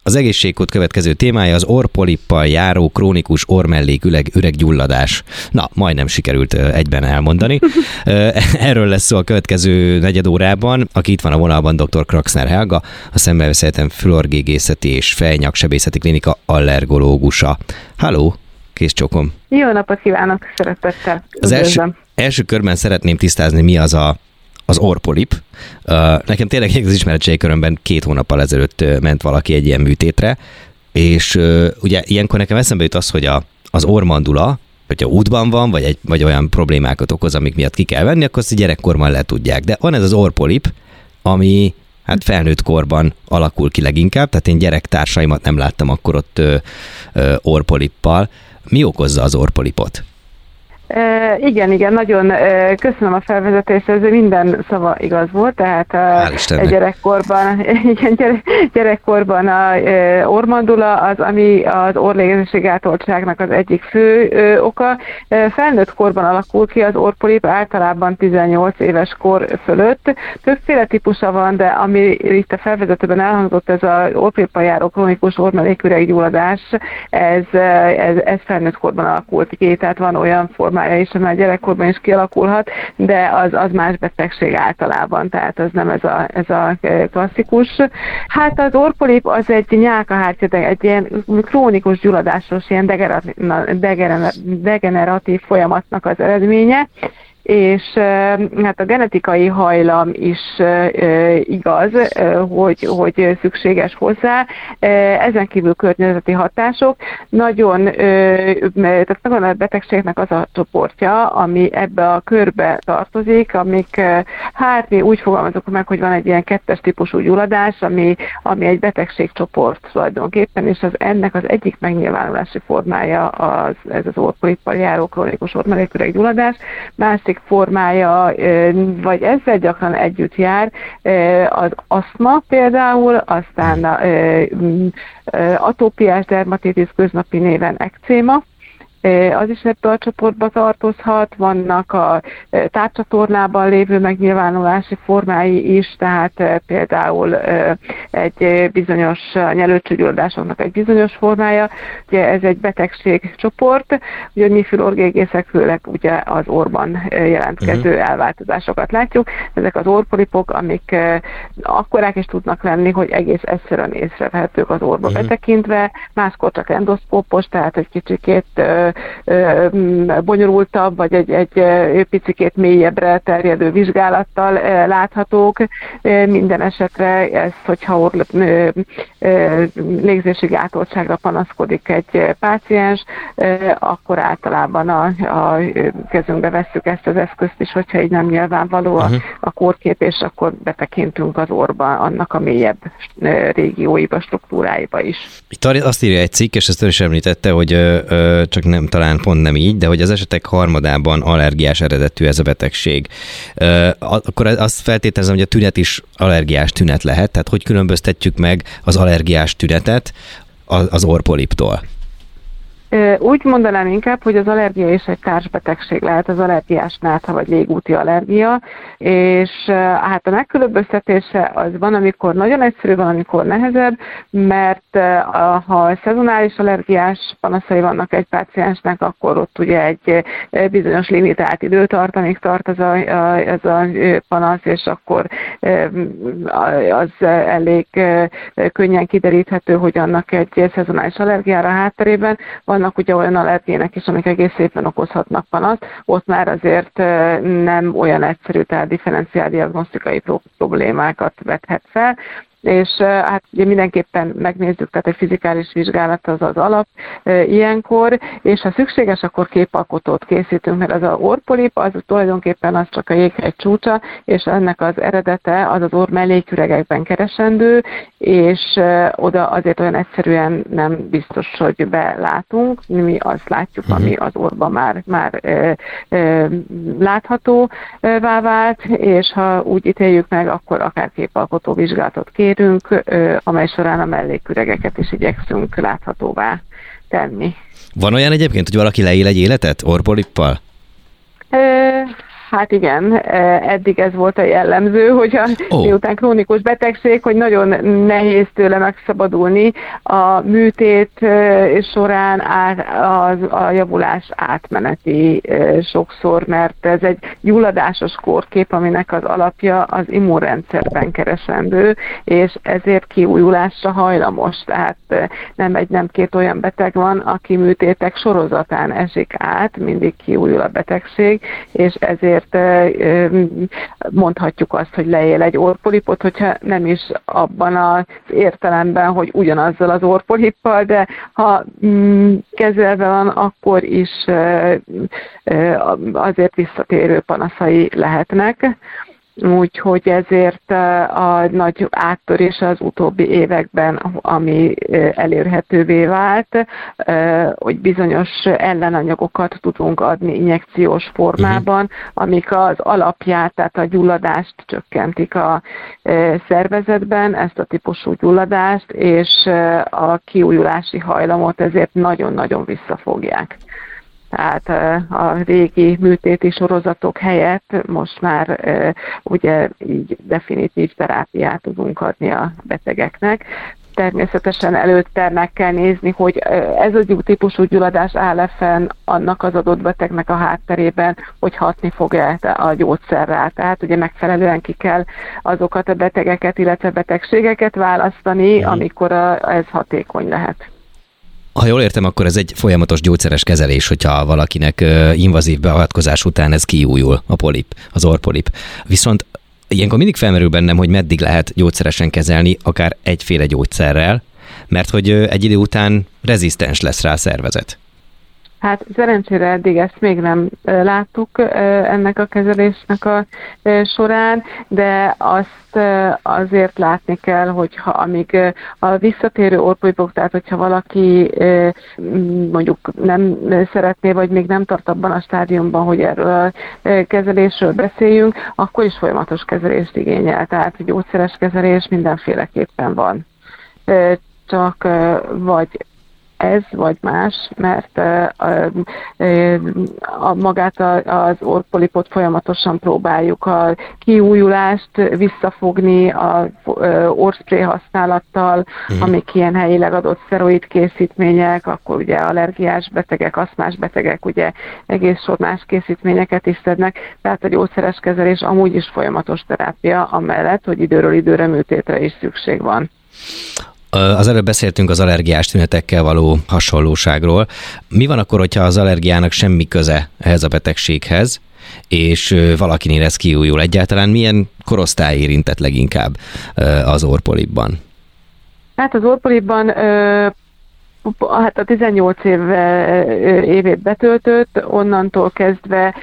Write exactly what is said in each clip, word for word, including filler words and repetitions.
Az egészségkód következő témája az orrpolippal járó krónikus orrmelléküleg üreggyulladás. Na, majdnem sikerült egyben elmondani. Erről lesz szó a következő negyed órában. Aki itt van a vonalban, dr. Kraxner Helga, a Szemmelweis Egyetem fülorgégészeti és fejnyaksebészeti klinika allergológusa. Halló, kész csókom. Jó napot kívánok, szeretettel. Az első, első körben szeretném tisztázni, mi az a az orrpolip. Uh, nekem tényleg az ismeretségi körömben két hónappal ezelőtt ment valaki egy ilyen műtétre, és uh, ugye ilyenkor nekem eszembe jut az, hogy a, az orrmandula, hogyha útban van, vagy, egy, vagy olyan problémákat okoz, amik miatt ki kell venni, akkor azt gyerekkorban le tudják. De van ez az orrpolip, ami hát felnőtt korban alakul ki leginkább, tehát én gyerektársaimat nem láttam akkor ott uh, uh, orrpolippal. Mi okozza az orrpolipot? Uh, igen, igen, nagyon uh, köszönöm a felvezetést, ez minden szava igaz volt, tehát uh, gyerekkorban, igen, gyere, gyerekkorban a uh, orrmandula az, ami az orrlégzési gátoltságnak az egyik fő uh, oka. Uh, felnőtt korban alakul ki az orrpolip, általában tizennyolc éves kor fölött. Többféle típusa van, de ami itt a felvezetőben elhangzott, ez az orrpolippal járó krónikus orrmelléküreggyulladás, ez, ez, ez felnőtt korban alakult ki, tehát van olyan formája is, már gyerekkorban is kialakulhat, de az, az más betegség általában, tehát az nem ez a, ez a klasszikus. Hát az orrpolip az egy nyálkahártya, egy ilyen krónikus gyulladásos, ilyen degeneratív, degeneratív folyamatnak az eredménye, és hát a genetikai hajlam is igaz, hogy, hogy szükséges hozzá. Ezen kívül környezeti hatások. Nagyon, tehát nagyon a betegségnek az a csoportja, ami ebbe a körbe tartozik, amik, hát mi úgy fogalmazunk meg, hogy van egy ilyen kettes típusú gyulladás, ami, ami egy betegségcsoport tulajdonképpen, és az ennek az egyik megnyilvánulási formája az, ez az orrpolippal járó krónikus orrmelléküreggyulladás. Másik formája, vagy ezzel gyakran együtt jár, az aszma például, aztán atópiás dermatitis, köznapi néven ekcéma, az is ebbe a csoportba tartozhat, vannak a tápcsatornában lévő megnyilvánulási formái is, tehát például egy bizonyos nyelőcsőgyulladásoknak egy bizonyos formája, ugye ez egy betegségcsoport, ugye mi fülorgégészek főleg ugye az orrban jelentkező elváltozásokat látjuk, ezek az orrpolipok, amik akkorák is tudnak lenni, hogy egész egyszerűen észrevehetők az orrba uh-huh. betekintve, máskor csak endoszkópos, tehát egy kicsikét bonyolultabb, vagy egy, egy picikét mélyebbre terjedő vizsgálattal láthatók. Minden esetre ez, hogyha orr légzési gátoltságra panaszkodik egy páciens, akkor általában a, a kezünkbe vesszük ezt az eszközt is, hogyha így nem nyilvánvaló a, a kórkép, és akkor betekintünk az orrba, annak a mélyebb régióiba, struktúráiba is. Itt azt írja egy cikk, és ezt ön is említette, hogy ö, ö, csak nem, talán pont nem így, de hogy az esetek harmadában allergiás eredetű ez a betegség. Ö, akkor azt feltételezem, hogy a tünet is allergiás tünet lehet, tehát hogy különböztetjük meg az allergiás tünetet az orrpoliptól? Úgy mondanám inkább, hogy az allergia is egy társbetegség lehet, az allergiás nátha vagy légúti allergia, és hát a megkülönböztetése az van, amikor nagyon egyszerű, van, amikor nehezebb, mert ha szezonális allergiás panaszai vannak egy páciensnek, akkor ott ugye egy bizonyos limitált idő tart, amíg tart az a, az a panasz, és akkor az elég könnyen kideríthető, hogy annak egy szezonális allergiára hátterében van. Vannak ugye olyan allergének is, amik egész szépen okozhatnak panaszt, ott már azért nem olyan egyszerű, tehát differenciál diagnosztikai problémákat vethet fel. És hát ugye mindenképpen megnézzük, tehát egy fizikális vizsgálat az az alap e, ilyenkor, és ha szükséges, akkor képalkotót készítünk, mert az a orrpolip, az tulajdonképpen az csak a jéghegy csúcsa, és ennek az eredete az az orr melléküregekben keresendő, és e, oda azért olyan egyszerűen nem biztos, hogy belátunk, mi azt látjuk, ami az orrban már, már e, e, láthatóvá vált, és ha úgy ítéljük meg, akkor akár képalkotó vizsgálatot kér, amely során a melléküregeket is igyekszünk láthatóvá tenni. Van olyan egyébként, hogy valaki leél egy életet orrpolippal? Hát igen, eddig ez volt a jellemző, hogy a, oh. miután krónikus betegség, hogy nagyon nehéz tőle megszabadulni, a műtét során a, a javulás átmeneti sokszor, mert ez egy gyulladásos kórkép, aminek az alapja az immunrendszerben keresendő, és ezért kiújulásra hajlamos. Tehát nem egy, nem két olyan beteg van, aki műtétek sorozatán esik át, mindig kiújul a betegség, és ezért mondhatjuk azt, hogy leél egy orrpolipot, hogyha nem is abban az értelemben, hogy ugyanazzal az orrpolippal, de ha mm, kezelve van, akkor is azért visszatérő panaszai lehetnek. Úgyhogy ezért a nagy áttörés az utóbbi években, ami elérhetővé vált, hogy bizonyos ellenanyagokat tudunk adni injekciós formában, amik az alapját, tehát a gyulladást csökkentik a szervezetben, ezt a típusú gyulladást, és a kiújulási hajlamot ezért nagyon-nagyon visszafogják. Tehát a régi műtéti sorozatok helyett most már ugye így definitív terápiát tudunk adni a betegeknek. Természetesen előtte meg kell nézni, hogy ez a típusú gyulladás áll-e fenn annak az adott betegnek a hátterében, hogy hatni fog-e a gyógyszer rá. Tehát ugye megfelelően ki kell azokat a betegeket, illetve betegségeket választani, amikor a, ez hatékony lehet. Ha jól értem, akkor ez egy folyamatos gyógyszeres kezelés, hogyha valakinek invazív beavatkozás után ez kiújul, a polip, az orrpolip. Viszont ilyenkor mindig felmerül bennem, hogy meddig lehet gyógyszeresen kezelni, akár egyféle gyógyszerrel, mert hogy egy idő után rezisztens lesz rá a szervezet. Hát szerencsére eddig ezt még nem láttuk ennek a kezelésnek a során, de azt azért látni kell, hogyha amíg a visszatérő orrpolipok, tehát hogyha valaki mondjuk nem szeretné, vagy még nem tart abban a stádiumban, hogy erről a kezelésről beszéljünk, akkor is folyamatos kezelést igényel. Tehát gyógyszeres kezelés mindenféleképpen van. Csak vagy ez vagy más, mert a, a, magát az orrpolipot folyamatosan próbáljuk a kiújulást visszafogni a orrspray használattal, uh-huh. amik ilyen helyileg adott szteroid készítmények, akkor ugye allergiás betegek, aszmás betegek ugye egész sor más készítményeket is szednek, tehát a gyógyszeres kezelés amúgy is folyamatos terápia, amellett, hogy időről időre műtétre is szükség van. Az előbb beszéltünk az allergiás tünetekkel való hasonlóságról. Mi van akkor, hogyha az allergiának semmi köze ehhez a betegséghez, és valakinél ez kiújul? Egyáltalán milyen korosztály érintett leginkább az orrpolipban? Hát az orrpolipban hát a tizennyolc év, évét betöltött, onnantól kezdve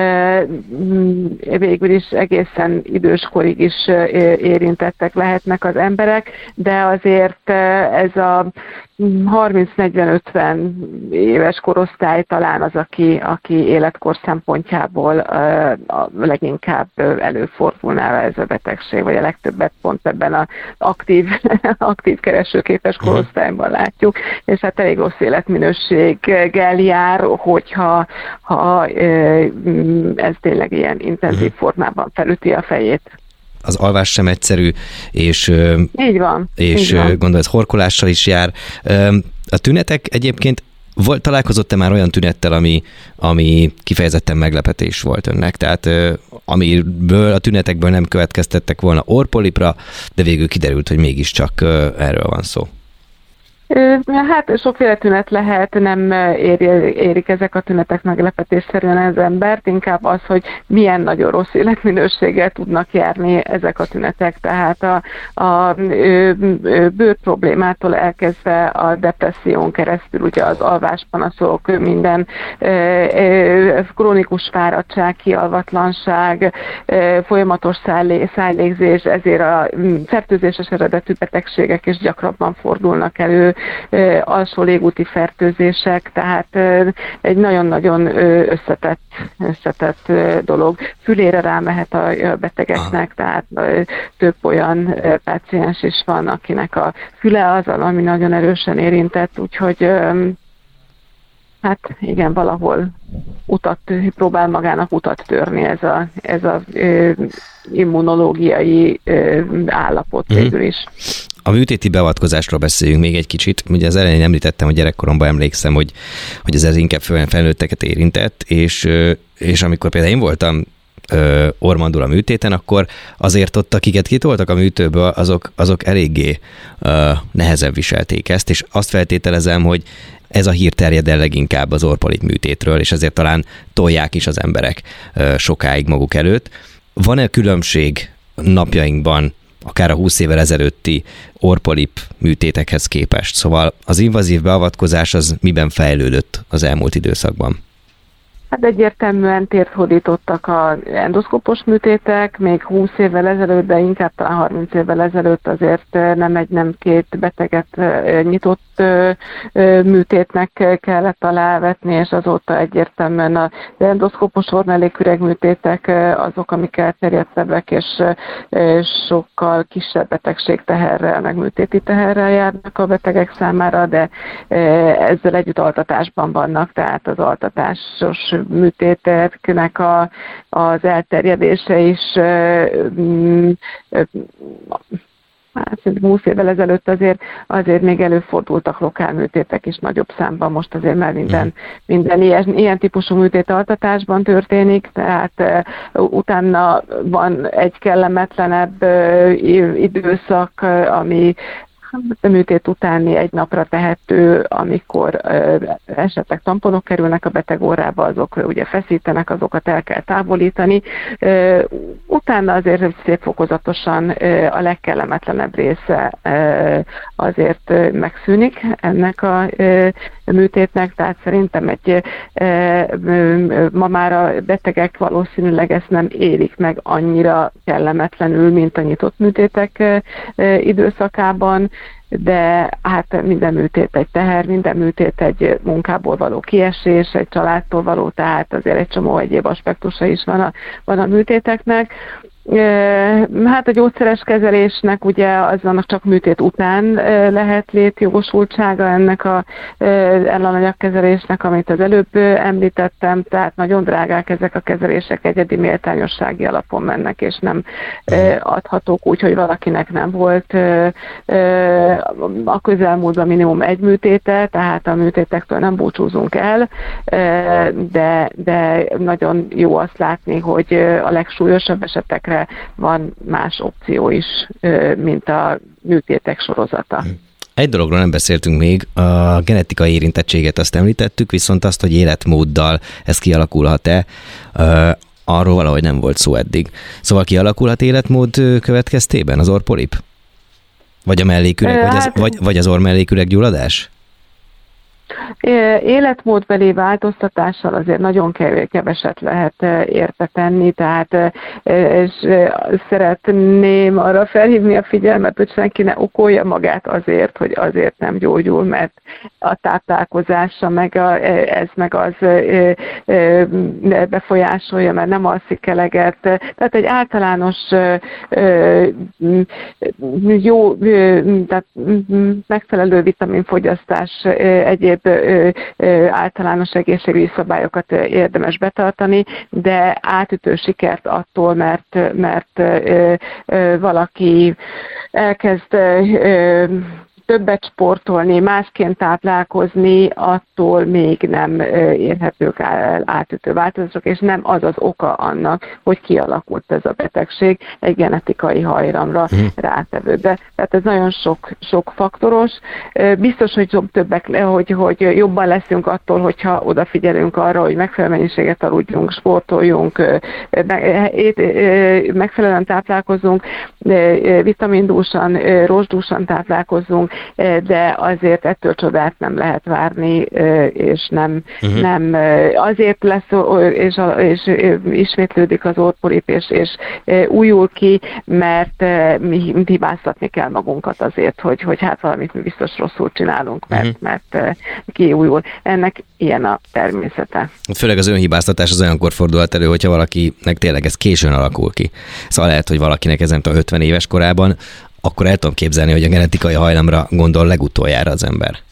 végül is egészen időskorig is érintettek lehetnek az emberek, de azért ez a harminc-negyven-ötven éves korosztály talán az, aki, aki életkor szempontjából a leginkább előfordulná ez a betegség, vagy a legtöbbet pont ebben az aktív, aktív keresőképes korosztályban látjuk, és hát elég rossz életminőséggel jár, hogyha ha ez tényleg ilyen intenzív formában felüti a fejét. Az alvás sem egyszerű, és, így van, és így van. Gondolom, ez horkolással is jár. A tünetek egyébként, volt, találkozott-e már olyan tünettel, ami, ami kifejezetten meglepetés volt önnek? Tehát amiből a tünetekből nem következtettek volna orrpolipra, de végül kiderült, hogy mégiscsak erről van szó. Hát sokféle tünet lehet, nem éri, érik ezek a tünetek meglepetésszerűen az embert, inkább az, hogy milyen nagyon rossz életminőséggel tudnak járni ezek a tünetek, tehát a, a bőr problémától elkezdve a depresszión keresztül, ugye az alváspanaszok, minden krónikus fáradtság, kialvatlanság, folyamatos szájlégzés, ezért a fertőzéses eredetű betegségek is gyakrabban fordulnak elő, alsó légúti fertőzések, tehát egy nagyon-nagyon összetett, összetett dolog. Fülére rámehet a betegeknek, tehát több olyan páciens is van, akinek a füle az, ami nagyon erősen érintett, úgyhogy hát igen, valahol utat, próbál magának utat törni ez a, ez a ö, immunológiai ö, állapot mm. végül is. A műtéti beavatkozásról beszéljünk még egy kicsit. Ugye az elején említettem, hogy gyerekkoromban emlékszem, hogy, hogy ez inkább felnőtteket érintett, és, és amikor például én voltam ormandula műtéten, akkor azért ott, akiket kitoltak a műtőből, azok, azok eléggé uh, nehezen viselték ezt, és azt feltételezem, hogy ez a hír terjed el leginkább az orrpolip műtétről, és ezért talán tolják is az emberek uh, sokáig maguk előtt. Van-e különbség napjainkban akár a húsz évvel ezelőtti orrpolip műtétekhez képest? Szóval az invazív beavatkozás az miben fejlődött az elmúlt időszakban? Hát egyértelműen tért hódítottak az endoszkópos műtétek, még húsz évvel ezelőtt, de inkább talán harminc évvel ezelőtt azért nem egy, nem két beteget nyitott műtétnek kellett alávetni, és azóta egyértelműen az endoszkópos orrmelléküreg műtétek azok, amik elterjedtebbek, és sokkal kisebb betegségteherrel, meg műtéti teherrel járnak a betegek számára, de ezzel együtt altatásban vannak, tehát az altatásos műtéteknek a, az elterjedése is hát húsz évvel ezelőtt azért, azért még előfordultak lokálműtétek is nagyobb számban, most azért már minden, minden ilyen, ilyen típusú műtét altatásban történik, tehát uh, utána van egy kellemetlenebb uh, időszak, uh, ami a műtét utáni egy napra tehető, amikor ö, esetleg tamponok kerülnek a beteg orrába, azok ugye feszítenek, azokat el kell távolítani. Ö, utána azért szép fokozatosan ö, a legkellemetlenebb része ö, azért ö, megszűnik ennek a ö, műtétnek, tehát szerintem egy ö, ö, ma már a betegek valószínűleg ezt nem élik meg annyira kellemetlenül, mint a nyitott műtétek ö, ö, időszakában, de hát minden műtét egy teher, minden műtét egy munkából való kiesés, egy családtól való, tehát azért egy csomó egyéb aspektusa is van a, van a műtéteknek. Hát a gyógyszeres kezelésnek ugye az annak csak műtét után lehet létjogosultsága ennek a ellenanyagkezelésnek, amit az előbb említettem, tehát nagyon drágák ezek a kezelések, egyedi méltányossági alapon mennek, és nem adhatók úgy, hogy valakinek nem volt a közelmúltban minimum egy műtéte, tehát a műtétektől nem búcsúzunk el, de, de nagyon jó azt látni, hogy a legsúlyosabb esetekre van más opció is, mint a műtétek sorozata. Egy dologról nem beszéltünk még, a genetikai érintettséget azt említettük, viszont azt, hogy életmóddal ez kialakulhat-e, arról valahogy nem volt szó eddig. Szóval kialakulhat életmód következtében az orrpolip? Vagy a melléküreg, vagy az, vagy, vagy az orrmelléküreg gyulladás? Életmódbeli változtatással azért nagyon keveset lehet érte tenni, tehát és szeretném arra felhívni a figyelmet, hogy senki ne okolja magát azért, hogy azért nem gyógyul, mert a táplálkozása meg a, ez meg az befolyásolja, mert nem alszik eleget. Tehát egy általános jó, tehát megfelelő vitaminfogyasztás, egyéb általános egészségügyi szabályokat érdemes betartani, de átütő sikert attól, mert, mert valaki elkezd többet sportolni, másként táplálkozni, attól még nem érhetők átütő változások, és nem az az oka annak, hogy kialakult ez a betegség egy genetikai hajlamra hmm. rátevődve. Tehát ez nagyon sok, sok faktoros. Biztos, hogy többek, hogy, hogy jobban leszünk attól, hogyha odafigyelünk arra, hogy megfelelő mennyiséget aludjunk, sportoljunk, megfelelően táplálkozunk, vitamindúsan, rozsdúsan táplálkozunk, de azért ettől csodát nem lehet várni, és nem, uh-huh. nem azért lesz, és, és ismétlődik az orrpolip, és, és újul ki, mert mi hibáztatni kell magunkat azért, hogy, hogy hát valamit mi biztos rosszul csinálunk, mert, uh-huh. mert kiújul. Ennek ilyen a természete. Főleg az önhibáztatás az olyankor fordulhat elő, hogyha valakinek tényleg ez későn alakul ki. Szóval lehet, hogy valakinek ez nem tudom, ötven éves korában, akkor el tudom képzelni, hogy a genetikai hajlamra gondol legutoljára az ember.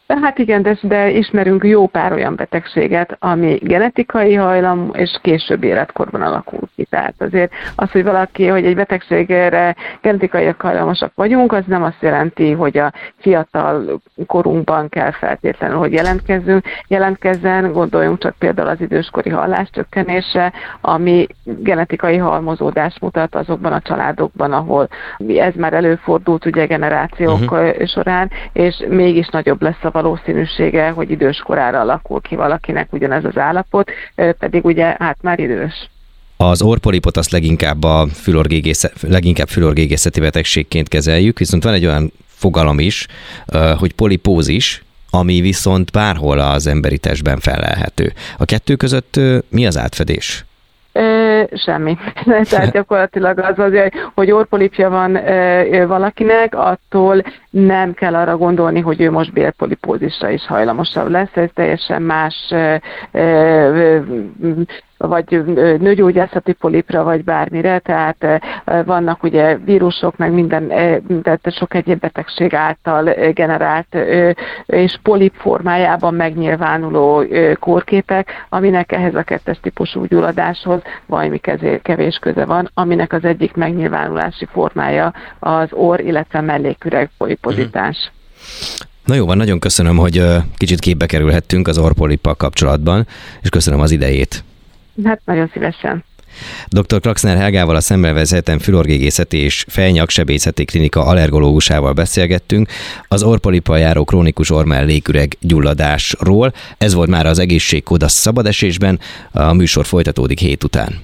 Hát igen, de, de ismerünk jó pár olyan betegséget, ami genetikai hajlam, és később életkorban alakul ki. Tehát azért az, hogy valaki, hogy egy betegségre genetikai hajlamosak vagyunk, az nem azt jelenti, hogy a fiatal korunkban kell feltétlenül, hogy jelentkezzünk. Jelentkezzen, gondoljunk csak például az időskori halláscsökkenésre, ami genetikai halmozódást mutat azokban a családokban, ahol ez már előfordult ugye generációk uh-huh. során, és mégis nagyobb lesz a valószínűsége, hogy időskorára alakul ki valakinek ugyanez az állapot, pedig ugye hát már idős. Az orrpolipot azt leginkább a fülorgégészet, leginkább fülorgégészeti betegségként kezeljük, viszont van egy olyan fogalom is, hogy polipózis, ami viszont bárhol az emberi testben fellelhető. A kettő között mi az átfedés? Semmi. Tehát gyakorlatilag az az, hogy orrpolipja van valakinek, attól nem kell arra gondolni, hogy ő most bélpolipózisra is hajlamosabb lesz. Ez teljesen más vagy nőgyógyászati polipra, vagy bármire, tehát vannak ugye vírusok, meg minden, tehát sok egyéb betegség által generált és polip formájában megnyilvánuló kórképek, aminek ehhez a kettes típusú gyulladáshoz valami kevés köze van, aminek az egyik megnyilvánulási formája az orr, illetve melléküreg polipozitás. Na jó van, nagyon köszönöm, hogy kicsit képbe kerülhettünk az orrpolippal kapcsolatban, és köszönöm az idejét. Hát nagyon szívesen. doktor Klakszner Helgával, a Szemmelweis Egyetem fülorgégészeti és fejnyaksebészeti klinika allergológusával beszélgettünk az orrpolippal járó krónikus orrmelléküreg gyulladásról. Ez volt már az Egészségkód a szabadesésben, a műsor folytatódik hét után.